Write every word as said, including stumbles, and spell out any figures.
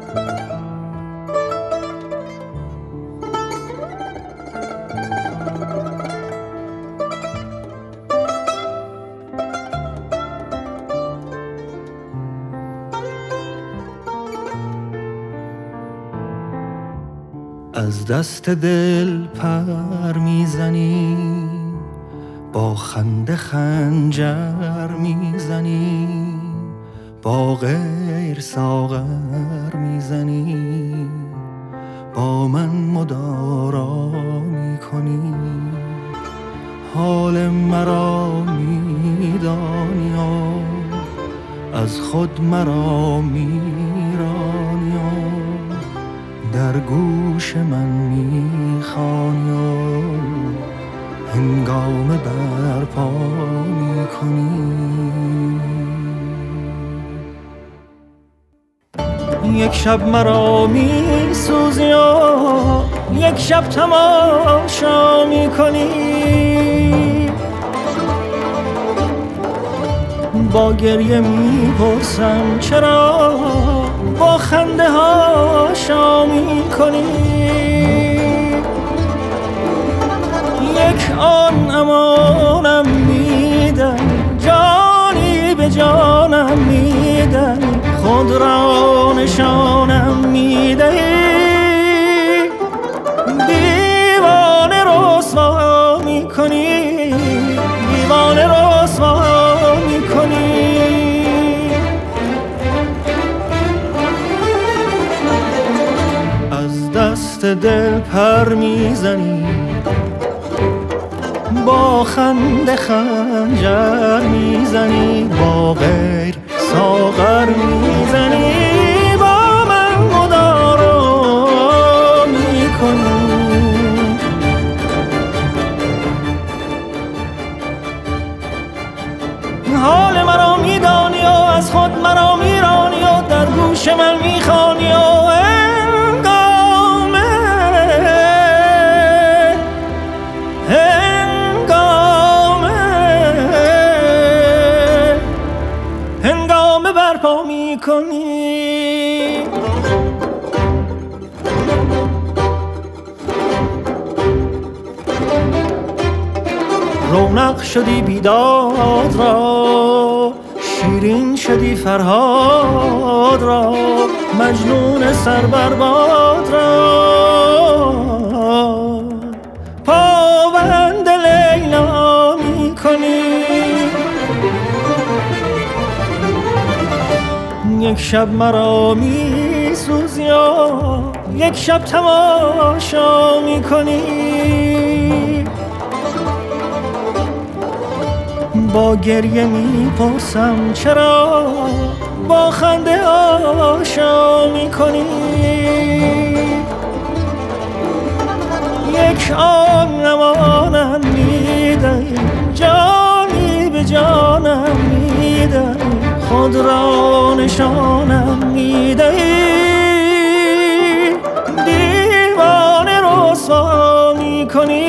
از دست دل پر میزنی، با خنده خنجر میزنی، با غیر ساغر میزنی، با من مدارا میکنی، حال مرا میدانی و از خود مرا میرانی و در گوش من میخوانی و هنگام برپا میکنی. یک شب مرا میسوزی و یک شب تماشا میکنی، با گریه میپرسم چرا با خنده ها شا میکنی. یک آن امانم میدن، جانی به جانم میدن، خود را نشانم میدهی، دیوانه رسوا میکنی، دیوانه رسوا میکنی. از دست دل پر میزنی، با خنده خنجر میزنی، با غیر ساغر میزنی، با من مدارا میکنی. حال مرا میدانی و از خود مرا میرانی و در گوش من میخوانی و برپا میکنی. رونق شدی بیداد را، شیرین شدی فرهاد را، مجنون سر برباد را پابند لیلا میکنی. یک شب مرا میسوزی و یک شب تماشا میکنی، با گریه میپرسم چرا با خنده آشا میکنی. یک آن امانم میدهی، جانی به جانم میدهی، خود را نشانم میدهی، دیوانه رسوا میکنی.